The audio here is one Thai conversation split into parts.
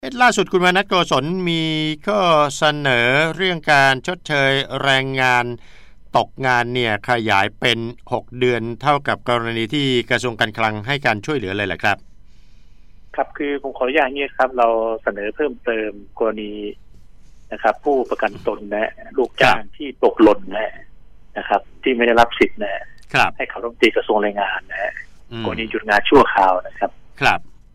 ล่าสุดคุณมนัส โกศลมีข้อเสนอเรื่องการชดเชยแรงงานตกงานเนี่ยขยายเป็น6เดือนเท่ากับกรณีที่กระทรวงการคลังให้การช่วยเหลือเลยแหละครับครับคือผมขออนุญาตนี้ครับเราเสนอเพิ่มเติมกรณีนะครับผู้ประกันตนนะลูกจ้างที่ตกหล่นนะครับที่ไม่ได้รับสิทธิ์ให้เขาต้องตีกระทรวงแรงงานกรณีหยุดงานชั่วคราวนะครับครับ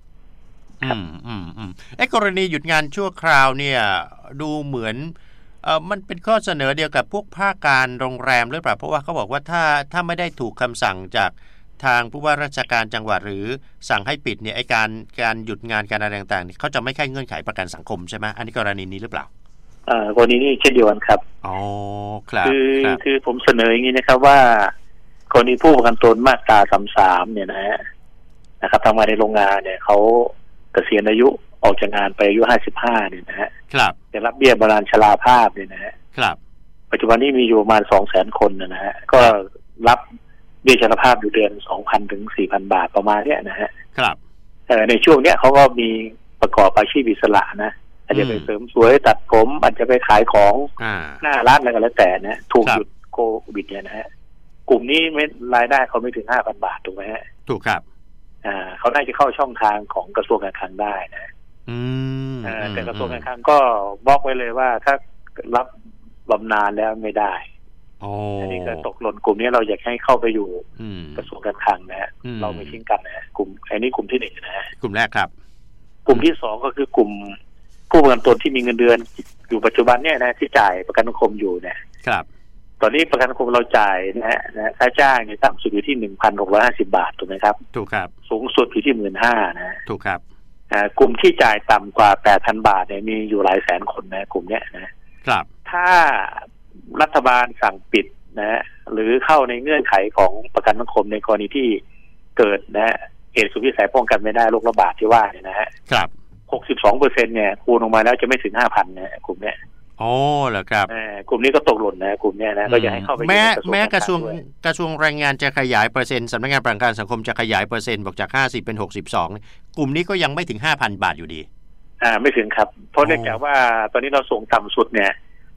กรณีหยุดงานชั่วคราวเนี่ยดูเหมือนมันเป็นข้อเสนอเดียวกับพวกภาคการโรงแรมหรือเปล่าเพราะว่าเขาบอกว่าถ้าไม่ได้ถูกคำสั่งจากทางผู้ว่าราชการจังหวัดหรือสั่งให้ปิดเนี่ยการหยุดงานการอะไรต่างๆเขาจะไม่ใช่เงื่อนไขประกันสังคมใช่ไหมอันนี้กรณีนี้หรือเปล่ากรณีนี้เช่นเดียวกันครับอ๋อครับคือผมเสนออย่างนี้นะครับว่ากรณีผู้ประกันตนมาตรา33เนี่ยนะครับทำงานในโรงงานเนี่ยเขาเกษียณอายุออกจากงานไปอายุ55เนี่ยครับจะรับเบี้ยบำนาญชราภาพเนี่ยครับปัจจุบันนี้มีอยู่ประมาณ 200,000 คนก็รับเบี้ยชราภาพอยู่เดือน 2,000 ถึง 4,000 บาทประมาณเนี้ยครับในช่วงเนี้ยเขาก็มีประกอบอาชีพอิสระอาจจะไปเสริมสวยตัดผมอาจจะไปขายของหน้าร้านอะไรก็แล้วแต่ถูกหยุดโควิดเนี่ยกลุ่มนี้ไม่รายได้เขาไม่ถึง 5,000 บาทถูกไหมถูกครับเขาได้จะเข้าช่องทางของกระทรวงการคลังได้แต่กระทรวงการคลังก็บอกไว้เลยว่าถ้ารับบำนาญแล้วไม่ได้อันนี้ก็ตกหล่นกลุ่มนี้เราอยากให้เข้าไปอยู่กระทรวงการคลังเราไม่ทิ้งกันกลุ่มอันนี้กลุ่มที่1 กลุ่มแรกครับกลุ่มที่2ก็คือกลุ่มผู้ประกันตนที่มีเงินเดือนอยู่ปัจจุบันเนี่ยที่จ่ายประกันสังคมอยู่ครับตอนนี้ประกันสังคมเราจ่ายค่าจ้างเนี่ยต่ำสุดอยู่ที่ 1,650 บาทถูกไหมครับถูกครับสูงสุดอยู่ที่ 15,000 ถูกครับกลุ่มที่จ่ายต่ำกว่า 8,000 บาทเนี่ยมีอยู่หลายแสนคนกลุ่มเนี้ยครับถ้ารัฐบาลสั่งปิดหรือเข้าในเงื่อนไขของประกันสังคมในกรณีที่เกิดเหตุสุดวิสัยป้องกันไม่ได้โรคระบาดที่ว่าเนี่ยครับ 62% เนี่ยคูณออกมาแล้วจะไม่ถึง 5,000 กลุ่มเนี้ยอ๋อเหรอครับกลุ่มนี้ก็ตกหล่นกลุ่มเนี้ยก็อยากให้เข้าไปแม้กระทรวงแรงงานจะขยายเปอร์เซ็นต์สำนักงานประกันสังคมจะขยายเปอร์เซ็นต์บอกจาก50เป็น62กลุ่มนี้ก็ยังไม่ถึง 5,000 บาทอยู่ดีไม่ถึงครับเพราะเนื่องจากว่าตอนนี้เราส่งต่ำสุดเนี่ย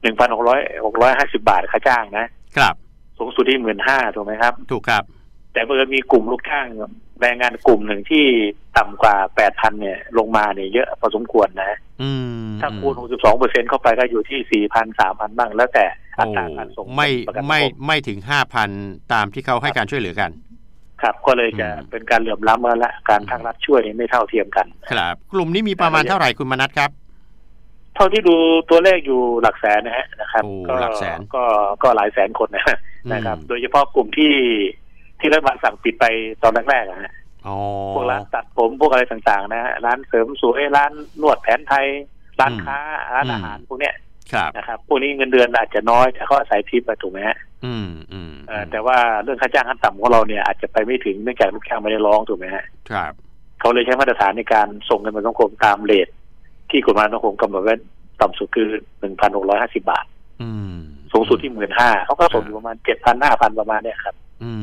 1,650 บาทค่าจ้างครับสูงสุดที่ 15,000 ถูกไหมครับถูกครับแต่เมื่อมีกลุ่มลูกจ้างแรงงานกลุ่มหนึ่งที่ต่ำกว่า 8,000 เนี่ยลงมาเนี่ยเยอะพอสมควรถ้าคูณ 62% เข้าไปก็อยู่ที่ 4,000 3,000 บ้างแล้วแต่อัตราการส่งไม่ถึง 5,000 ตามที่เขาให้การช่วยเหลือกันครับก็เลยจะเป็นการเหลื่อมล้ำมาละการภาครัฐช่วยไม่เท่าเทียมกันครับกลุ่มนี้มีประมาณเท่าไหร่คุณมนัสครับเท่าที่ดูตัวเลขอยู่หลักแสนนะครับก็หลักแสนก็หลายแสนคนนะครับโดยเฉพาะกลุ่มที่รัฐบาลสั่งปิดไปตอนแรกพวกร้านตัดผมพวกอะไรต่างๆร้านเสริมสวยร้านนวดแผนไทยร้านค้าร้านอาหารพวกเนี้ยนะครับพวกนี้เงินเดือนอาจจะน้อยแต่เขาอาศัยทิปถูกไหมแต่ว่าเรื่องค่าจ้างขั้นต่ำของเราเนี่ยอาจจะไปไม่ถึงเนื่องจากลูกจ้างไม่ได้ร้องถูกไหมครับเขาเลยใช้มาตรฐานในการส่งเงินประกันสังคมตามเรทที่กฎหมายสังคมกำหนดไว้ต่ำสุดคือ 1,650 บาทสูงสุดที่ 15,000 เขาก็ส่งอยู่ประมาณ 7,000 5,000 ประมาณเนี้ยครับ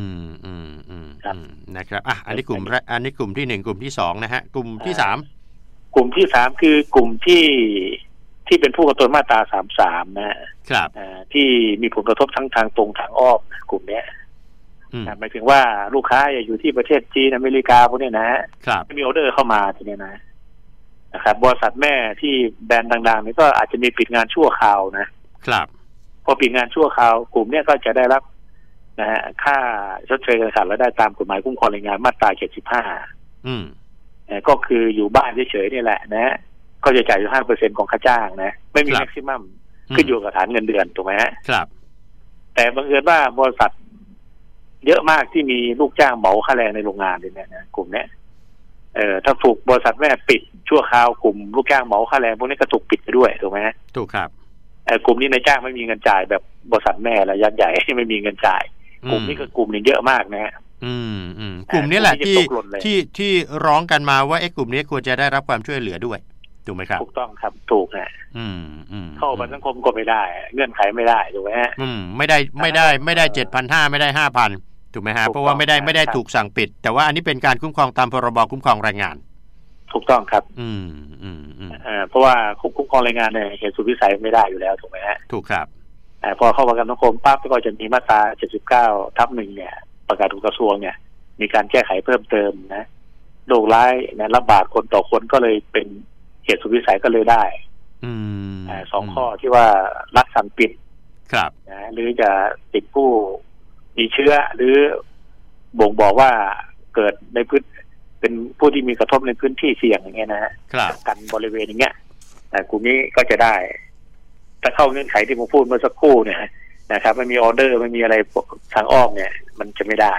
นะครับอันนี้กลุ่มที่1กลุ่มที่2นะฮะกลุ่มที่3 กลุ่มที่3คือกลุ่มที่เป็นผู้ประกันตนมาตรา33 ครับที่มีผลกระทบทั้งทางตรงทางอ้อมกลุ่มเนี้ยหมายถึงว่าลูกค้าอยู่ที่ประเทศจีนอเมริกาพวกนี้ครับมีออเดอร์เข้ามาทีนี้นะครับบริษัทแม่ที่แบรนด์ดังๆนี่ก็อาจจะมีปิดงานชั่วคราวครับพอปิดงานชั่วคราวกลุ่มเนี้ยก็จะได้รับค่าชดเชยการขาดรายได้ตามกฎหมายคุ้มครองแรงงานมาตรา75ก็คืออยู่บ้านเฉยๆนี่แหละก็จะจ่ายอยู่ 5% ของค่าจ้างไม่มีแม็กซิมัมขึ้นอยู่กับฐานเงินเดือนถูกไหมครับแต่บังเอิญว่าบริษัทเยอะมากที่มีลูกจ้างเหมาค่าแรงในโรงงานเนี่ยกลุ่มเนี้ยถ้าถูกบริษัทแม่ปิดชั่วคราวกลุ่มลูกจ้างเหมาค่าแรงพวกนี้ก็ถูกปิดไปด้วยถูกไหมถูกครับกลุ่มนี้นายจ้างไม่มีเงินจ่ายแบบบริษัทแม่และยักษ์ใหญ่ไม่มีเงินจ่ายกลุ่มนี้ก็กลุ่มนึงเยอะมากกลุ่มนี้แหละที่ร้องกันมาว่ากลุ่มนี้ควรจะได้รับความช่วยเหลือด้วยถูกไหมครับถูกต้องครับถูกเข้าประกันสังคมก็ไม่ได้เงื่อนไขไม่ได้ถูกไหมไม่ได้ 7,500 ไม่ได้ 5,000 ถูกไหมฮะเพราะว่าไม่ได้ถูกสั่งปิดแต่ว่าอันนี้เป็นการคุ้มครองตามพรบคุ้มครองแรงงานถูกต้องครับเพราะว่าคุ้มครองแรงงานเนี่ยเหตุสุดวิสัยไม่ได้อยู่แล้วถูกไหมฮะถูกครับพอเข้าประกันสังคมปั๊บก็จะมีมาตรา79/1เนี่ยประกาศถูกกระทรวงเนี่ยมีการแก้ไขเพิ่มเติมนะโรคร้ายนะระบาดคนต่อคนก็เลยเป็นเหตุสุดวิสัยก็เลยได้2 ข้อที่ว่ารัฐสั่งปิดครับนะหรือจะติดผู้มีเชื้อหรือบ่งบอกว่าเกิดในพื้นเป็นผู้ที่มีกระทบในพื้นที่เสี่ยงอย่างเงี้ยนะฮะกันบริเวณอย่างเงี้ยกลุ่มนี้ก็จะได้ถ้าเข้าเงื่อนไขที่ผมพูดเมื่อสักครู่เนี่ยนะครับไม่มีออเดอร์ไม่มีอะไรทางอ้อมเนี่ยมันจะไม่ได้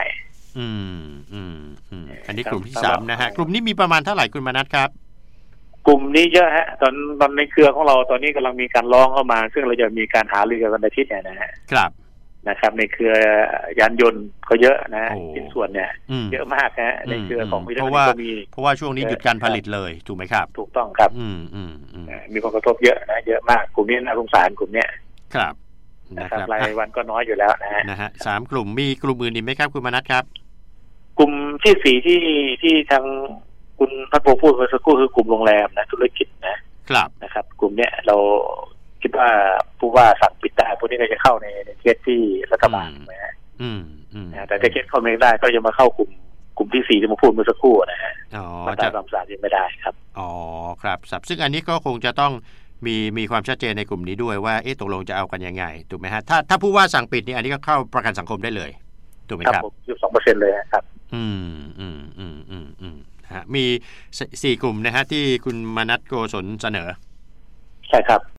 อันนี้กลุ่มที่3นะฮะกลุ่มนี้มีประมาณเท่าไหร่คุณมนัสครับกลุ่มนี้เยอะฮะตอนในเครือของเราตอนนี้กำลังมีการร้องเข้ามาซึ่งเราจะมีการหารือกันวันอาทิตย์เนี่ยนะฮะครับนะครับในเครือยานยนต์ก็เยอะนะชิ้นส่วนเนี่ยเยอะมากนะในเครือของเพราะว่าช่วงนี้หยุดการผลิตเลยถูกไหมครับถูกต้องครับมีผลกระทบเยอะนะเยอะมากกลุ่มนี้น่าสงสารกลุ่มเนี้ยครับนะครับรายวันก็น้อยอยู่แล้วนะฮะ3 กลุ่มมีกลุ่มอื่นอีกไหมครับคุณมนัสครับกลุ่มที่4ที่ทางคุณพัฒน์พงษ์พูดเมื่อสักครู่คือกลุ่มโรงแรมนะธุรกิจนะครับกลุ่มเนี้ยเราคิดว่าผู้ว่าสั่งปิดได้พวกนี้ก็จะเข้าในเคสที่รัฐบาลนะฮะแต่ถ้าเคสเข้าไม่ได้ก็จะมาเข้ากลุ่มที่4ที่มาพูดเมื่อสักครู่นะฮะมาตรา33ยังไม่ได้ครับครับซึ่งอันนี้ก็คงจะต้องมีความชัดเจนในกลุ่มนี้ด้วยว่าตกลงจะเอากันยังไงถูกไหมฮะถ้าผู้ว่าสั่งปิดนี่อันนี้ก็เข้าประกันสังคมได้เลยถูกไหมครับ 2%เลยครับมี4 กลุ่มนะฮะที่คุณมนัสโกศลเสนอใช่ครับ